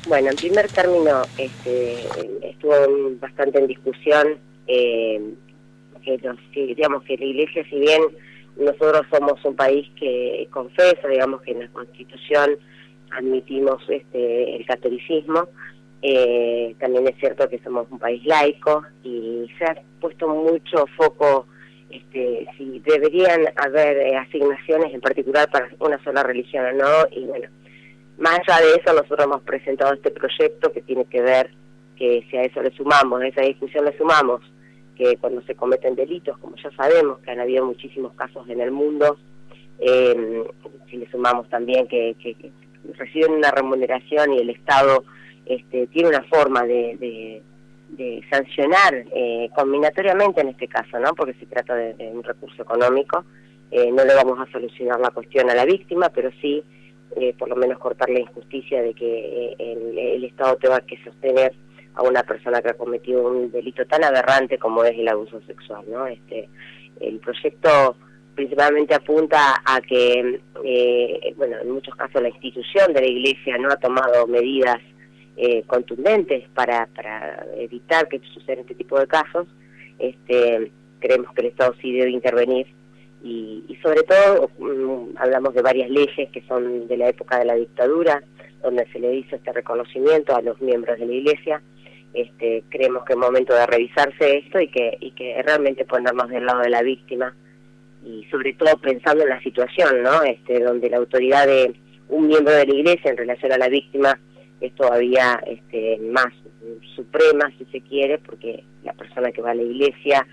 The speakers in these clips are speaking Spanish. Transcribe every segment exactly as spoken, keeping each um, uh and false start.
Bueno, en primer término, este, estuvo bastante en discusión eh, que, los, que, digamos, que la Iglesia, si bien nosotros somos un país que confesa, digamos que en la Constitución admitimos este, el catolicismo, eh, también es cierto que somos un país laico y se ha puesto mucho foco este, si deberían haber eh, asignaciones en particular para una sola religión o no, y bueno, más allá de eso nosotros hemos presentado este proyecto que tiene que ver que si a eso le sumamos, a esa discusión le sumamos que cuando se cometen delitos, como ya sabemos que han habido muchísimos casos en el mundo, eh, si le sumamos también que, que, que reciben una remuneración y el Estado este, tiene una forma de, de, de sancionar eh, combinatoriamente en este caso, ¿no? Porque se trata de, de un recurso económico, eh, no le vamos a solucionar la cuestión a la víctima, pero sí eh, por lo menos cortar la injusticia de que eh, el, el Estado tenga que sostener a una persona que ha cometido un delito tan aberrante como es el abuso sexual, ¿no? Este, el proyecto principalmente apunta a que, eh, bueno, en muchos casos la institución de la Iglesia no ha tomado medidas eh, contundentes para, para evitar que sucedan este tipo de casos. Este, creemos que el Estado sí debe intervenir y, y sobre todo um, hablamos de varias leyes que son de la época de la dictadura, donde se le hizo este reconocimiento a los miembros de la Iglesia. Este, creemos que es momento de revisarse esto y que, y que realmente ponernos del lado de la víctima y sobre todo pensando en la situación, ¿no? Este, donde la autoridad de un miembro de la Iglesia en relación a la víctima es todavía este, más suprema, si se quiere, porque la persona que va a la Iglesia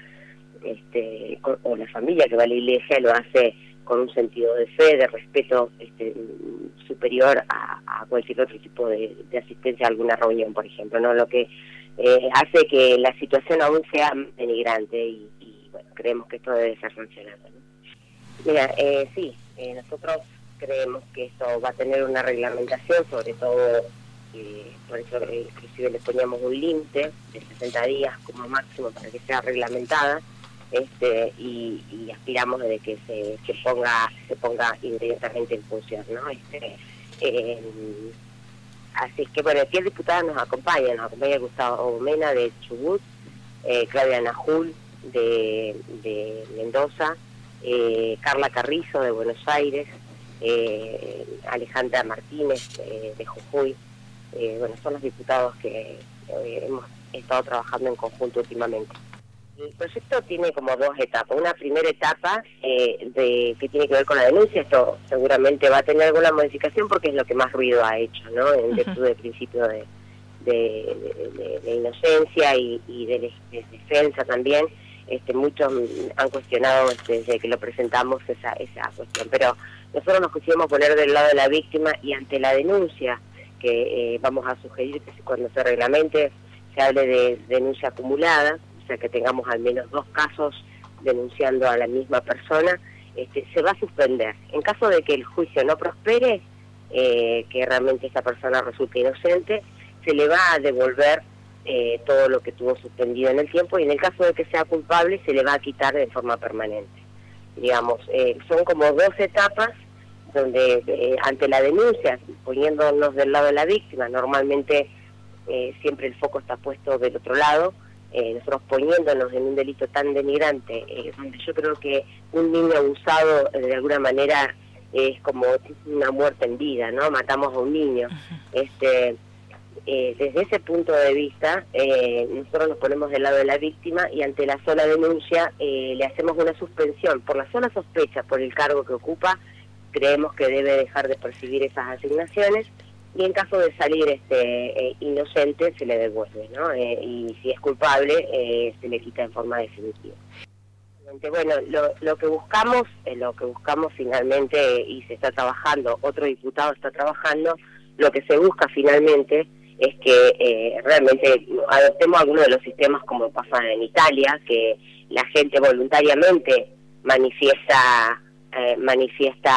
este, o la familia que va a la Iglesia lo hace con un sentido de fe, de respeto este, superior a, a cualquier otro tipo de, de asistencia a alguna reunión, por ejemplo, ¿no? Lo que eh, hace que la situación aún sea denigrante y, y bueno, creemos que esto debe ser sancionado, ¿no? Mira, eh, sí, eh, nosotros creemos que esto va a tener una reglamentación, sobre todo, eh, por eso eh, inclusive le poníamos un límite de sesenta días como máximo para que sea reglamentada. Este, y, y aspiramos de que se, se ponga se ponga inmediatamente en función, ¿no? Este, eh, así que bueno, aquí el diputado nos acompaña, nos acompaña Gustavo Mena de Chubut, eh, Claudia Najul de, de Mendoza, eh, Carla Carrizo de Buenos Aires, eh, Alejandra Martínez eh, de Jujuy, eh, bueno, son los diputados que eh, hemos estado trabajando en conjunto últimamente. El proyecto tiene como dos etapas. Una primera etapa eh, de que tiene que ver con la denuncia. Esto seguramente va a tener alguna modificación porque es lo que más ruido ha hecho, ¿no? En virtud del principio de, de, de, de, de inocencia y, y de, de defensa también. Este, muchos han cuestionado este, desde que lo presentamos esa, esa cuestión. Pero nosotros nos quisimos poner del lado de la víctima y ante la denuncia que eh, vamos a sugerir que cuando se reglamente se hable de denuncia acumulada, o sea que tengamos al menos dos casos denunciando a la misma persona, este, se va a suspender. En caso de que el juicio no prospere, eh, que realmente esta persona resulte inocente, se le va a devolver eh, todo lo que tuvo suspendido en el tiempo y en el caso de que sea culpable se le va a quitar de forma permanente. Digamos, eh, son como dos etapas donde eh, ante la denuncia, poniéndonos del lado de la víctima, normalmente eh, siempre el foco está puesto del otro lado, Eh, nosotros poniéndonos en un delito tan denigrante, eh, donde yo creo que un niño abusado eh, de alguna manera es como una muerte en vida, ¿no? Matamos a un niño. Uh-huh. Este, eh, desde ese punto de vista, eh, nosotros nos ponemos del lado de la víctima y ante la sola denuncia eh, le hacemos una suspensión. Por la sola sospecha, por el cargo que ocupa, creemos que debe dejar de percibir esas asignaciones. Y en caso de salir este eh, inocente se le devuelve, ¿no? Eh, y si es culpable eh, se le quita en forma definitiva. Bueno, lo, lo que buscamos, eh, lo que buscamos finalmente eh, y se está trabajando, otro diputado está trabajando, lo que se busca finalmente es que eh, realmente adoptemos algunos de los sistemas como pasa en Italia, que la gente voluntariamente manifiesta Eh, manifiesta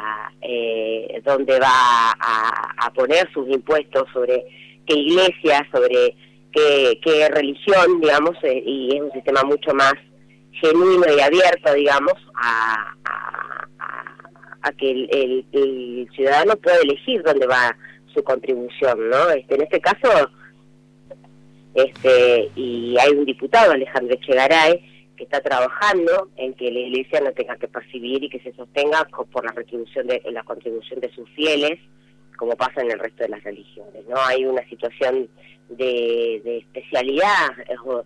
eh, dónde va a, a poner sus impuestos, sobre qué iglesia, sobre qué, qué religión, digamos, eh, y es un sistema mucho más genuino y abierto, digamos, a, a, a, a que el, el, el ciudadano pueda elegir dónde va, su contribución, ¿no? Este, en este caso, este, y hay un diputado, Alejandro Echegaray, que está trabajando en que la Iglesia no tenga que percibir y que se sostenga por la retribución de la contribución de sus fieles, como pasa en el resto de las religiones, ¿no? Hay una situación de, de especialidad o,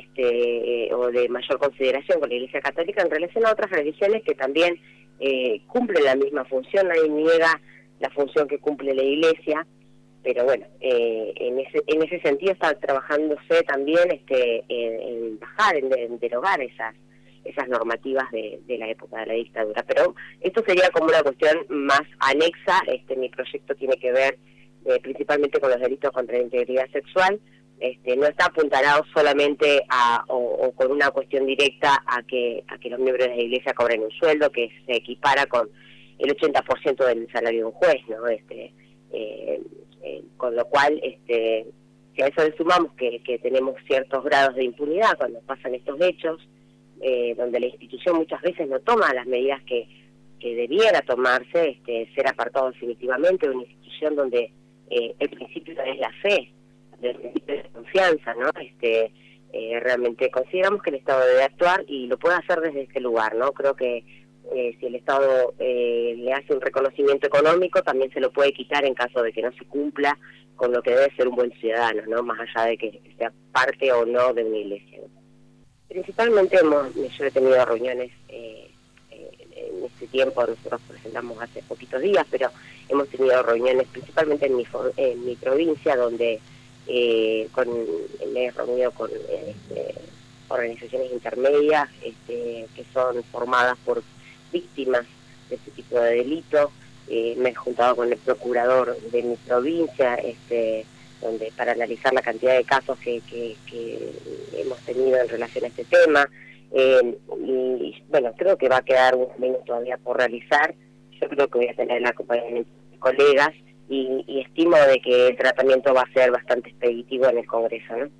este, o de mayor consideración con la Iglesia Católica en relación a otras religiones que también eh, cumplen la misma función. Nadie niega la función que cumple la Iglesia, pero bueno, eh, en ese en ese sentido está trabajándose también este en, en bajar, en, en derogar esas esas normativas de, de la época de la dictadura. Pero esto sería como una cuestión más anexa. Este mi proyecto tiene que ver eh, principalmente con los delitos contra la integridad sexual. Este no está apuntalado solamente a o, o con una cuestión directa a que a que los miembros de la Iglesia cobren un sueldo que se equipara con el ochenta por ciento del salario de un juez, ¿no? Este eh, eh, con lo cual, este si a eso le sumamos que, que tenemos ciertos grados de impunidad cuando pasan estos hechos, Eh, donde la institución muchas veces no toma las medidas que, que debiera tomarse, este, ser apartado definitivamente de una institución donde eh, el principio es la fe, el principio de confianza, ¿no? Este, eh, realmente consideramos que el Estado debe actuar y lo puede hacer desde este lugar, ¿no? Creo que eh, si el Estado eh, le hace un reconocimiento económico, también se lo puede quitar en caso de que no se cumpla con lo que debe ser un buen ciudadano, ¿no? Más allá de que sea parte o no de una iglesia, ¿no? Principalmente hemos, yo he tenido reuniones eh, eh, en este tiempo, nosotros presentamos hace poquitos días, pero hemos tenido reuniones principalmente en mi, en mi provincia, donde eh, con, me he reunido con este, organizaciones intermedias este, que son formadas por víctimas de este tipo de delitos. Eh, me he juntado con el procurador de mi provincia, este donde para analizar la cantidad de casos que, que, que hemos tenido en relación a este tema. Eh, y bueno, creo que va a quedar un camino todavía por realizar. Yo creo que voy a tener el acompañamiento de colegas y, y estimo de que el tratamiento va a ser bastante expeditivo en el Congreso, ¿no?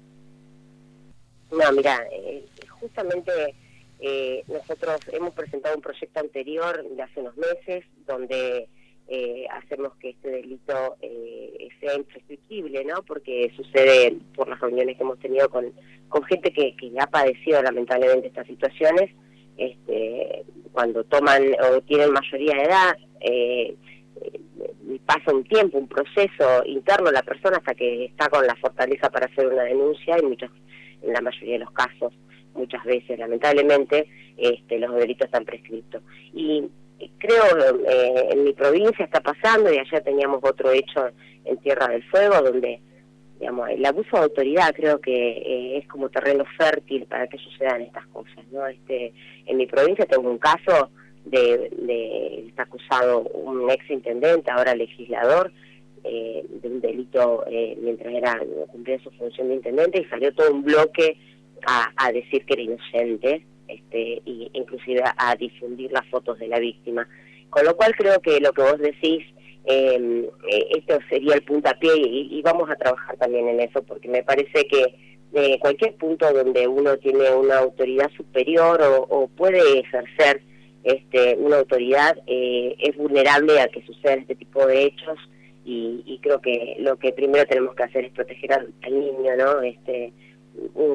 No, mira, eh, justamente eh, nosotros hemos presentado un proyecto anterior de hace unos meses donde Eh, hacemos que este delito eh, sea imprescriptible, ¿no? Porque sucede por las reuniones que hemos tenido con, con gente que, que ha padecido lamentablemente estas situaciones, este, cuando toman o tienen mayoría de edad, eh, eh, pasa un tiempo, un proceso interno la persona hasta que está con la fortaleza para hacer una denuncia, y muchos, en la mayoría de los casos, muchas veces lamentablemente, este, los delitos están prescriptos. Y creo eh, en mi provincia está pasando, y ayer teníamos otro hecho en Tierra del Fuego donde, digamos, el abuso de autoridad creo que eh, es como terreno fértil para que sucedan estas cosas, ¿no? Este, en mi provincia tengo un caso de, de está acusado un ex intendente, ahora legislador, eh, de un delito eh, mientras era cumplía su función de intendente, y salió todo un bloque a, a decir que era inocente. Este, y inclusive a, a difundir las fotos de la víctima, con lo cual creo que lo que vos decís, eh, eh, esto sería el puntapié, y, y vamos a trabajar también en eso, porque me parece que de cualquier punto donde uno tiene una autoridad superior o, o puede ejercer este, una autoridad, eh, es vulnerable a que sucedan este tipo de hechos, y, y creo que lo que primero tenemos que hacer es proteger al, al niño, ¿no? Este, un